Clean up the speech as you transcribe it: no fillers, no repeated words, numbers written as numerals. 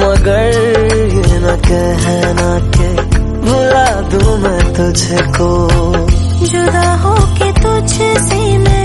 मगर ये न कहना के भुला दूं मैं तुझको। जुदा होके तुझसे मैं